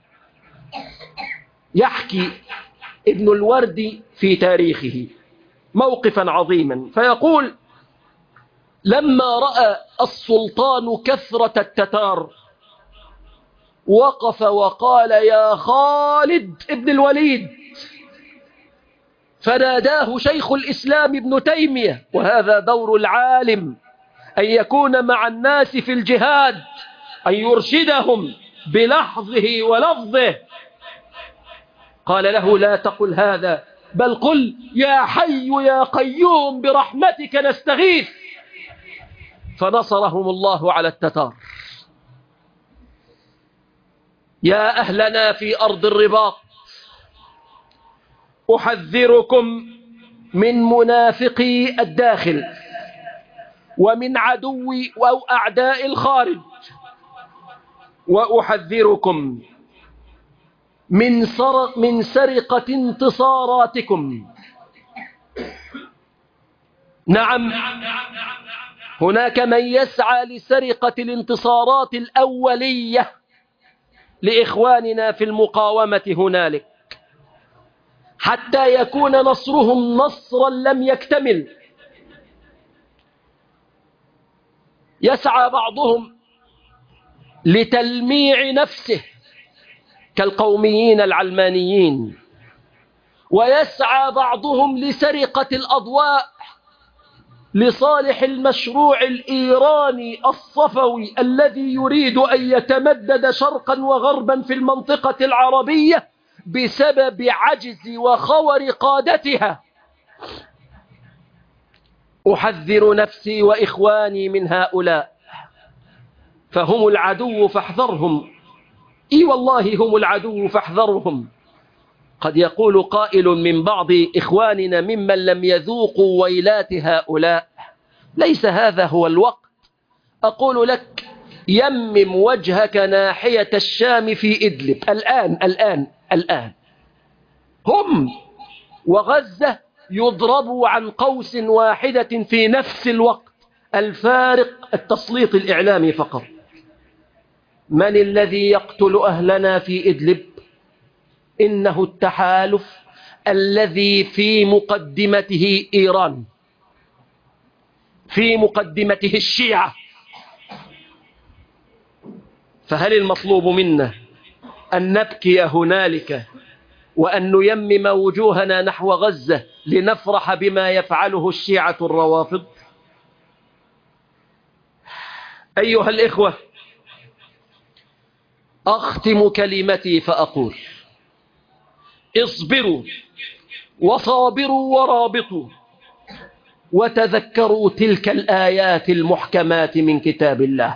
يحكي ابن الوردي في تاريخه موقفا عظيما فيقول: لما رأى السلطان كثرة التتار وقف وقال: يا خالد ابن الوليد. فناداه شيخ الإسلام ابن تيمية، وهذا دور العالم أن يكون مع الناس في الجهاد، أن يرشدهم بلحظه ولفظه. قال له: لا تقل هذا، بل قل يا حي يا قيوم برحمتك نستغيث، فنصرهم الله على التتار. يا أهلنا في أرض الرباط، أحذركم من منافقي الداخل ومن عدو أو أعداء الخارج، وأحذركم من سرق من سرقة انتصاراتكم. نعم، هناك من يسعى لسرقة الانتصارات الأولية لإخواننا في المقاومة هنالك، حتى يكون نصرهم نصرا لم يكتمل. يسعى بعضهم لتلميع نفسه كالقوميين العلمانيين، ويسعى بعضهم لسرقة الأضواء لصالح المشروع الإيراني الصفوي الذي يريد أن يتمدد شرقا وغربا في المنطقة العربية بسبب عجز وخور قادتها. أحذر نفسي وإخواني من هؤلاء، فهم العدو فاحذرهم. إي والله هم العدو فاحذرهم. قد يقول قائل من بعض إخواننا ممن لم يذوقوا ويلات هؤلاء: ليس هذا هو الوقت. أقول لك: يمم وجهك ناحية الشام في إدلب الآن الآن الآن هم وغزة يضربوا عن قوس واحدة في نفس الوقت، الفارق التسليط الإعلامي فقط. من الذي يقتل أهلنا في إدلب؟ إنه التحالف الذي في مقدمته إيران، في مقدمته الشيعة. فهل المطلوب منا أن نبكي هنالك وأن نيمم وجوهنا نحو غزة لنفرح بما يفعله الشيعة الروافض؟ أيها الإخوة، أختم كلمتي فأقول: اصبروا وصابروا ورابطوا، وتذكروا تلك الآيات المحكمات من كتاب الله.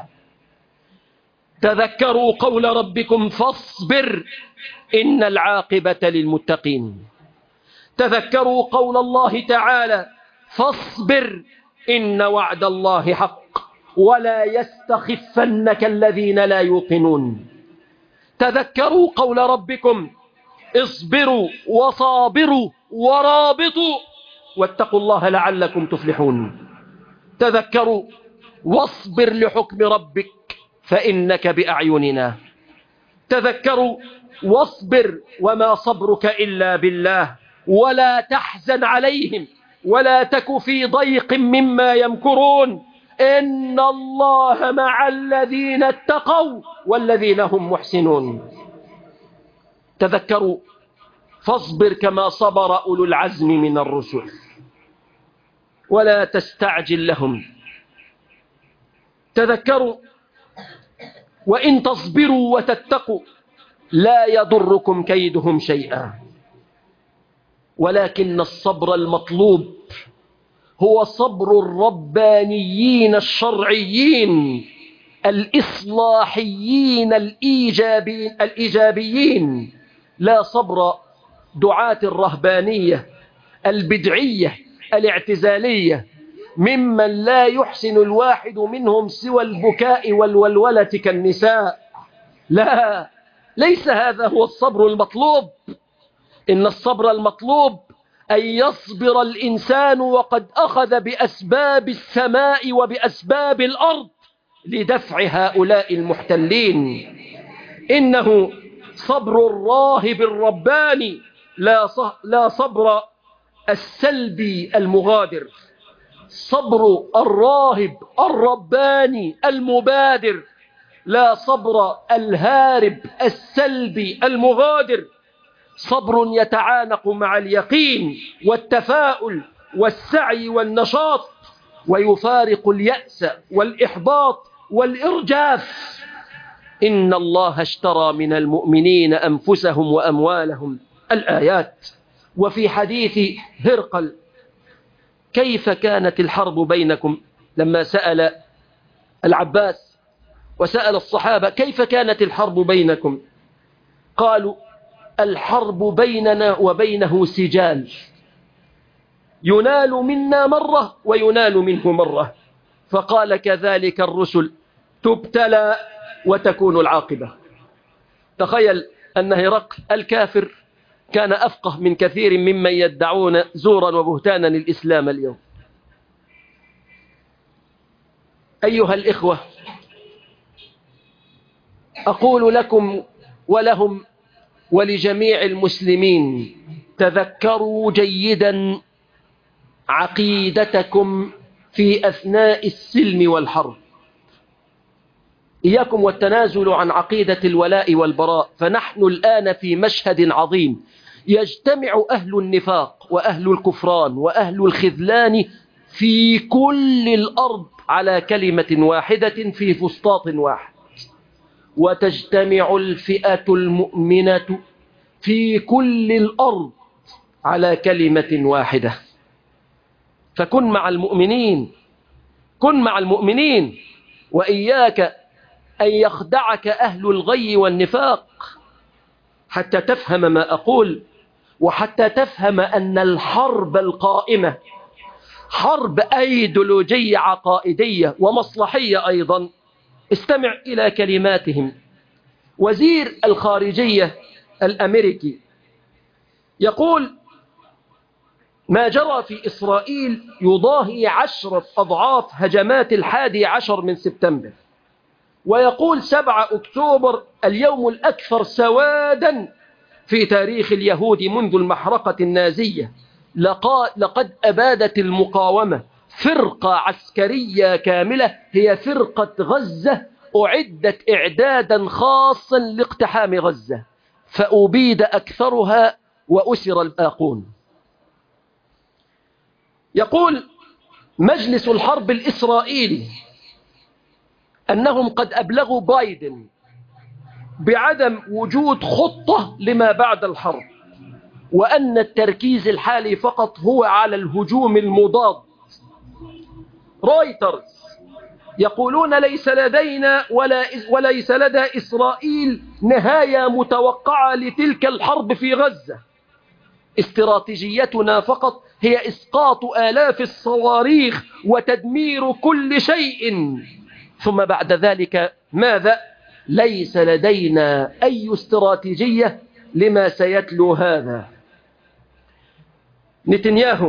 تذكروا قول ربكم: فاصبر إن العاقبة للمتقين. تذكروا قول الله تعالى: فاصبر إن وعد الله حق ولا يستخفنك الذين لا يوقنون. تذكروا قول ربكم: اصبروا وصابروا ورابطوا واتقوا الله لعلكم تفلحون. تذكروا واصبر لحكم ربك فإنك بأعيننا. تذكروا واصبر وما صبرك إلا بالله، ولا تحزن عليهم ولا تك في ضيق مما يمكرون، إن الله مع الذين اتقوا والذين هم محسنون. تذكروا فاصبر كما صبر أولو العزم من الرسل ولا تستعجل لهم. تذكروا وإن تصبروا وتتقوا لا يضركم كيدهم شيئا، ولكن الصبر المطلوب هو صبر الربانيين الشرعيين الإصلاحيين الإيجابي الإيجابيين، لا صبر دعاة الرهبانية البدعية الاعتزالية ممن لا يحسن الواحد منهم سوى البكاء والولولة كالنساء. لا، ليس هذا هو الصبر المطلوب. إن الصبر المطلوب أن يصبر الإنسان وقد أخذ بأسباب السماء وبأسباب الأرض لدفع هؤلاء المحتلين. إنه صبر الراهب الرباني، لا لا صبر السلبي المغادر. صبر الراهب الرباني المبادر، لا صبر الهارب السلبي المغادر. صبر يتعانق مع اليقين والتفاؤل والسعي والنشاط، ويفارق اليأس والإحباط والإرجاف. إن الله اشترى من المؤمنين أنفسهم وأموالهم، الآيات. وفي حديث هرقل كيف كانت الحرب بينكم لما سأل العباس وسأل الصحابة كيف كانت الحرب بينكم؟ قالوا الحرب بيننا وبينه سجال، ينال منا مرة وينال منه مرة. فقال كذلك الرسل تبتلى وتكون العاقبة. تخيل أن هرقل الكافر كان أفقه من كثير ممن يدعون زورا وبهتانا الإسلام اليوم. أيها الإخوة، أقول لكم ولهم ولجميع المسلمين تذكروا جيدا عقيدتكم في أثناء السلم والحرب. إياكم والتنازل عن عقيدة الولاء والبراء، فنحن الآن في مشهد عظيم يجتمع أهل النفاق وأهل الكفران وأهل الخذلان في كل الأرض على كلمة واحدة في فسطاط واحد، وتجتمع الفئة المؤمنة في كل الأرض على كلمة واحدة. فكن مع المؤمنين، كن مع المؤمنين، وإياك أن يخدعك أهل الغي والنفاق حتى تفهم ما أقول، وحتى تفهم أن الحرب القائمة حرب أيديولوجية عقائدية ومصلحية أيضا. استمع إلى كلماتهم. وزير الخارجية الأمريكي يقول ما جرى في إسرائيل يضاهي عشرة أضعاف هجمات الحادي عشر من سبتمبر، ويقول سبعة أكتوبر اليوم الأكثر سوادا في تاريخ اليهود منذ المحرقة النازية. لقد أبادت المقاومة فرقة عسكرية كاملة، هي فرقة غزة، أعدت إعدادا خاصا لاقتحام غزة، فأبيد أكثرها وأسر الباقون. يقول مجلس الحرب الإسرائيلي أنهم قد أبلغوا بايدن بعدم وجود خطة لما بعد الحرب، وأن التركيز الحالي فقط هو على الهجوم المضاد. رويترز يقولون ليس لدينا ولا وليس لدى إسرائيل نهاية متوقعة لتلك الحرب في غزة، استراتيجيتنا فقط هي إسقاط آلاف الصواريخ وتدمير كل شيء، ثم بعد ذلك ماذا؟ ليس لدينا أي استراتيجية لما سيتلو هذا. نتنياهو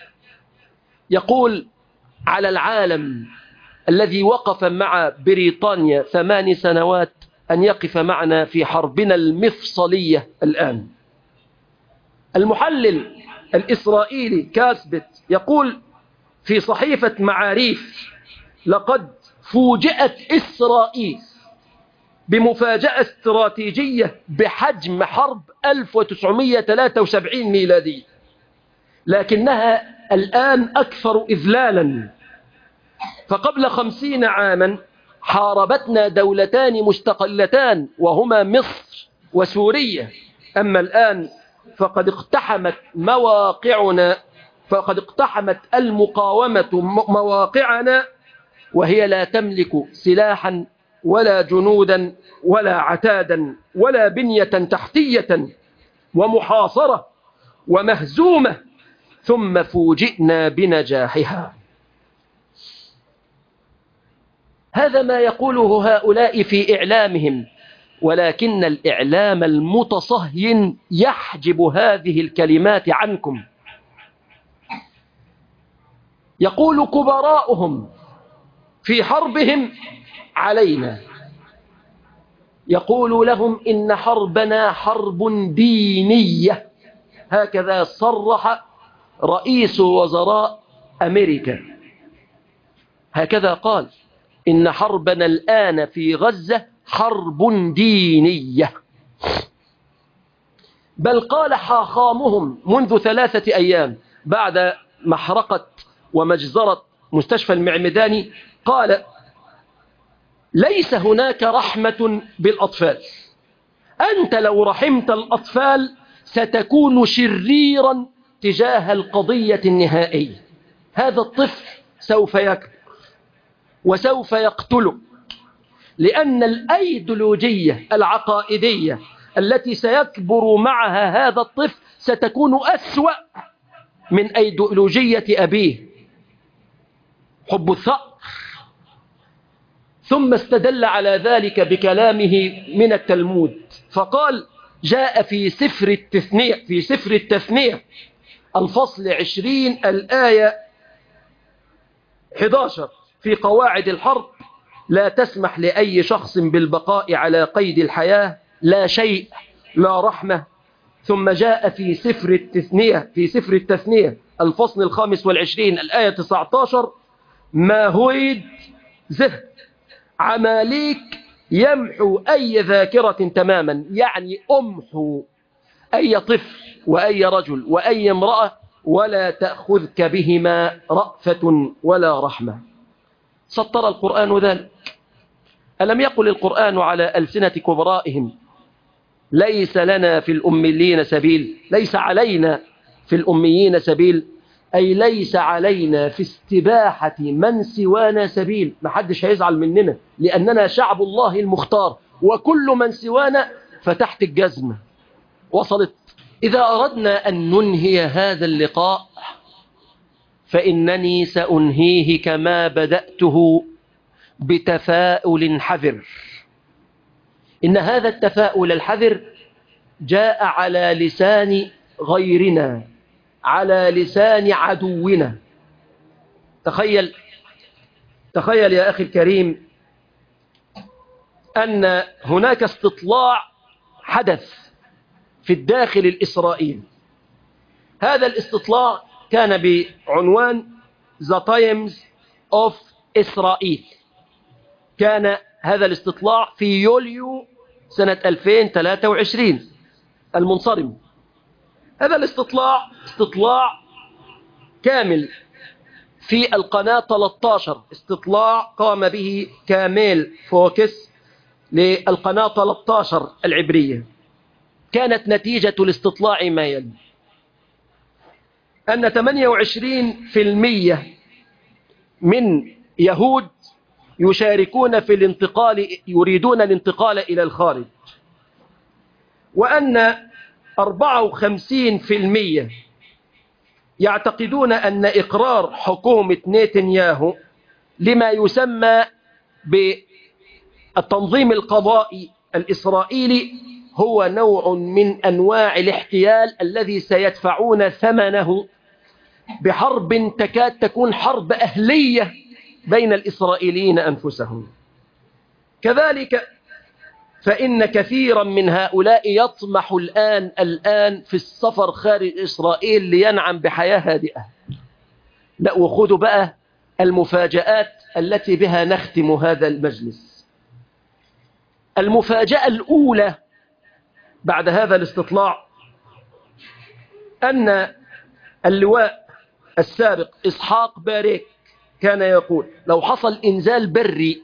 يقول على العالم الذي وقف مع بريطانيا ثمان سنوات أن يقف معنا في حربنا المفصلية الآن. المحلل الإسرائيلي كاسبت يقول في صحيفة معاريف لقد فوجئت إسرائيل بمفاجأة استراتيجية بحجم حرب ألف وتسعمئة وثلاثة وسبعين ميلادي، لكنها الآن أكثر إذلالا. فقبل خمسين عاما حاربتنا دولتان مستقلتان وهما مصر وسوريا، أما الآن فقد اقتحمت مواقعنا، فقد اقتحمت المقاومة مواقعنا، وهي لا تملك سلاحا ولا جنودا ولا عتادا ولا بنية تحتية، ومحاصرة ومهزومة، ثم فوجئنا بنجاحها. هذا ما يقوله هؤلاء في إعلامهم، ولكن الإعلام المتصهين يحجب هذه الكلمات عنكم. يقول كبراؤهم في حربهم علينا، يقول لهم إن حربنا حرب دينية، هكذا صرح رئيس وزراء أمريكا، هكذا قال إن حربنا الآن في غزة حرب دينية. بل قال حاخامهم منذ ثلاثة أيام بعد محرقة ومجزرة مستشفى المعمداني، قال ليس هناك رحمة بالأطفال، أنت لو رحمت الأطفال ستكون شريرا تجاه القضية النهائية. هذا الطفل سوف يكبر وسوف يقتله، لأن الأيديولوجية العقائدية التي سيكبر معها هذا الطفل ستكون أسوأ من أيديولوجية أبيه، حب الثأر. ثم استدل على ذلك بكلامه من التلمود، فقال: جاء في سفر التثنية في سفر التثنية الفصل عشرين الآية أحد عشر في قواعد الحرب: لا تسمح لأي شخص بالبقاء على قيد الحياة، لا شيء، لا رحمة. ثم جاء في سفر التثنية في سفر التثنية الفصل الخامس والعشرين الآية تسعة عشر: ما هويد زهد عماليك يمحو أي ذاكرة تماما، يعني أمحو أي طفل وأي رجل وأي امرأة، ولا تأخذك بهما رأفة ولا رحمة. سطر القرآن ذلك. ألم يقل القرآن على ألسنة كبرائهم: ليس لنا في الأميين سبيل، ليس علينا في الأميين سبيل، أي ليس علينا في استباحة من سوانا سبيل. ما حدش هيزعل مننا لأننا شعب الله المختار، وكل من سوانا فتحت الجزمة. وصلت. إذا أردنا أن ننهي هذا اللقاء فإنني سأنهيه كما بدأته بتفاؤل حذر. إن هذا التفاؤل الحذر جاء على لسان غيرنا، على لسان عدونا. تخيل تخيل يا أخي الكريم أن هناك استطلاع حدث في الداخل الإسرائيلي. هذا الاستطلاع كان بعنوان The Times of إسرائيل. كان هذا الاستطلاع في يوليو سنة ألفين وثلاثة وعشرين المنصرم. هذا الاستطلاع استطلاع كامل في القناة ثلاثة عشر، استطلاع قام به كامل فوكس للقناة ثلاثة عشر العبرية. كانت نتيجة الاستطلاع ما يلي: أن ثمانية وعشرين بالمئة من يهود يشاركون في الانتقال، يريدون الانتقال إلى الخارج، وأن أربعة وخمسين بالمئة يعتقدون أن إقرار حكومة نتنياهو لما يسمى بالتنظيم القضائي الإسرائيلي هو نوع من أنواع الاحتيال الذي سيدفعون ثمنه بحرب تكاد تكون حرب أهلية بين الإسرائيليين أنفسهم. كذلك فإن كثيرا من هؤلاء يطمح الآن الآن في السفر خارج إسرائيل لينعم بحياة هادئة. لا، وخذوا بقى المفاجآت التي بها نختم هذا المجلس. المفاجأة الأولى بعد هذا الاستطلاع أن اللواء السابق إسحاق باريك كان يقول: لو حصل إنزال بري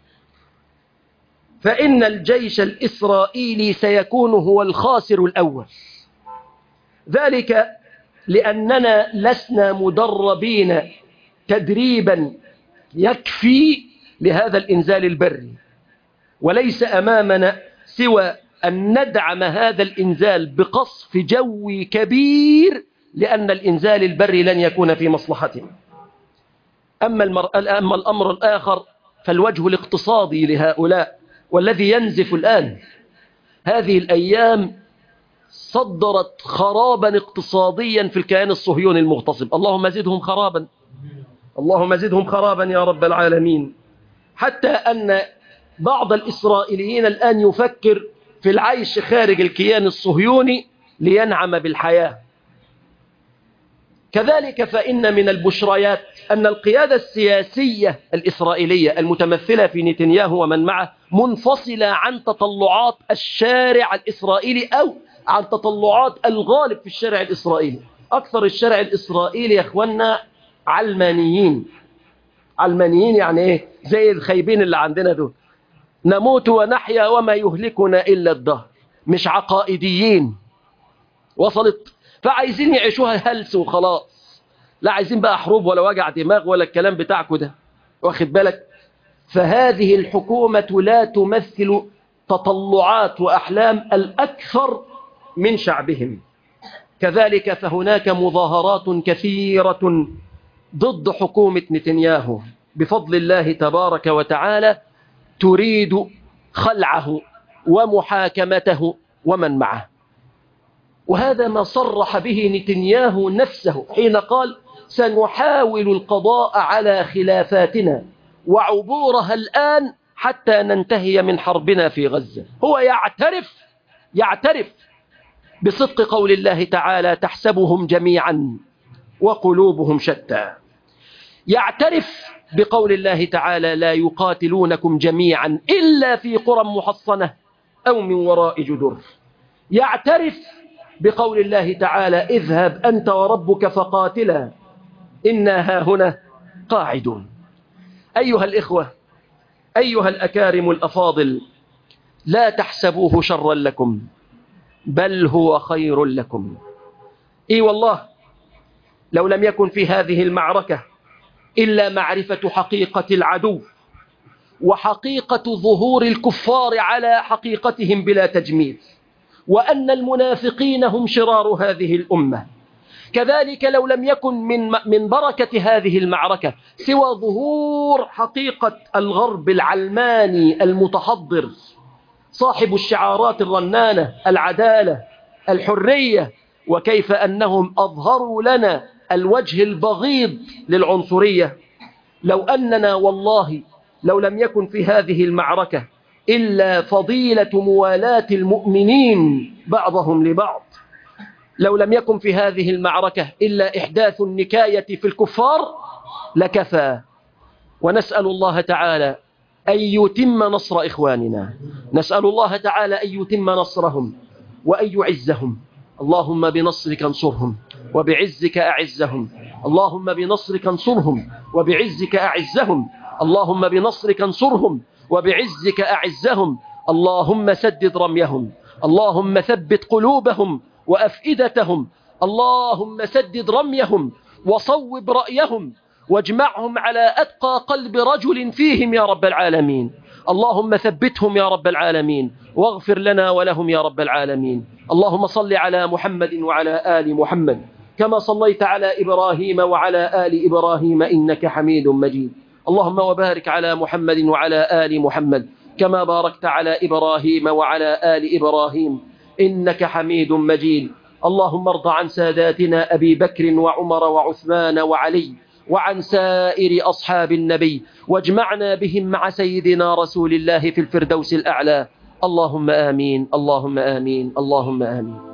فإن الجيش الإسرائيلي سيكون هو الخاسر الأول، ذلك لأننا لسنا مدربين تدريبا يكفي لهذا الإنزال البري، وليس أمامنا سوى أن ندعم هذا الإنزال بقصف جوي كبير، لأن الإنزال البري لن يكون في مصلحتنا. أما, المر... أما الأمر الآخر فالوجه الاقتصادي لهؤلاء، والذي ينزف الآن. هذه الأيام صدرت خرابا اقتصاديا في الكيان الصهيوني المغتصب. اللهم زدهم خرابا، اللهم زدهم خرابا يا رب العالمين. حتى أن بعض الإسرائيليين الآن يفكر في العيش خارج الكيان الصهيوني لينعم بالحياة. كذلك فإن من البشريات أن القيادة السياسية الإسرائيلية المتمثلة في نتنياهو ومن معه منفصلة عن تطلعات الشارع الإسرائيلي أو عن تطلعات الغالب في الشارع الإسرائيلي. أكثر الشارع الإسرائيلي يا أخوانا علمانيين. علمانيين يعني إيه؟ زي الخيبين اللي عندنا دول، نموت ونحيا وما يهلكنا إلا الدهر. مش عقائديين، وصلت؟ فعايزين يعيشوها هلس وخلاص، لا عايزين بقى حروب ولا وجع دماغ ولا الكلام بتاعكم ده، واخد بالك؟ فهذه الحكومة لا تمثل تطلعات وأحلام الأكثر من شعبهم. كذلك فهناك مظاهرات كثيرة ضد حكومة نتنياهو بفضل الله تبارك وتعالى، تريد خلعه ومحاكمته ومن معه. وهذا ما صرح به نتنياهو نفسه حين قال سنحاول القضاء على خلافاتنا وعبورها الآن حتى ننتهي من حربنا في غزة. هو يعترف يعترف بصدق قول الله تعالى تحسبهم جميعا وقلوبهم شتى، يعترف بقول الله تعالى لا يقاتلونكم جميعا إلا في قرى محصنة أو من وراء جدر، يعترف بقول الله تعالى اذهب أنت وربك فقاتلا إنا هاهنا قاعدون. أيها الإخوة، أيها الأكارم الأفاضل، لا تحسبوه شرا لكم بل هو خير لكم. إي والله لو لم يكن في هذه المعركة إلا معرفة حقيقة العدو وحقيقة ظهور الكفار على حقيقتهم بلا تجميل، وأن المنافقين هم شرار هذه الأمة، كذلك لو لم يكن من من بركة هذه المعركة سوى ظهور حقيقة الغرب العلماني المتحضر صاحب الشعارات الرنانة العدالة الحرية، وكيف أنهم أظهروا لنا الوجه البغيض للعنصرية، لو أننا والله لو لم يكن في هذه المعركة إلا فضيلة موالاة المؤمنين بعضهم لبعض، لو لم يكن في هذه المعركة إلا إحداث النكاية في الكفار لكفى. ونسأل الله تعالى أن يتم نصر إخواننا، نسأل الله تعالى أن يتم نصرهم وأن يعزهم. اللهم بنصرك انصرهم وبعزك أعزهم، اللهم بنصرك انصرهم وبعزك أعزهم، اللهم بنصرك انصرهم وبعزك أعزهم، اللهم سدد رميهم، اللهم ثبت قلوبهم وأفئدتهم، اللهم سدد رميهم وصوب رأيهم واجمعهم على أتقى قلب رجل فيهم يا رب العالمين، اللهم ثبتهم يا رب العالمين واغفر لنا ولهم يا رب العالمين. اللهم صل على محمد وعلى آل محمد كما صليت على إبراهيم وعلى آل إبراهيم إنك حميد مجيد. اللهم وبارك على محمد وعلى آل محمد كما باركت على إبراهيم وعلى آل إبراهيم إنك حميد مجيد. اللهم ارض عن ساداتنا أبي بكر وعمر وعثمان وعلي وعن سائر أصحاب النبي، واجمعنا بهم مع سيدنا رسول الله في الفردوس الأعلى. اللهم آمين، اللهم آمين، اللهم آمين.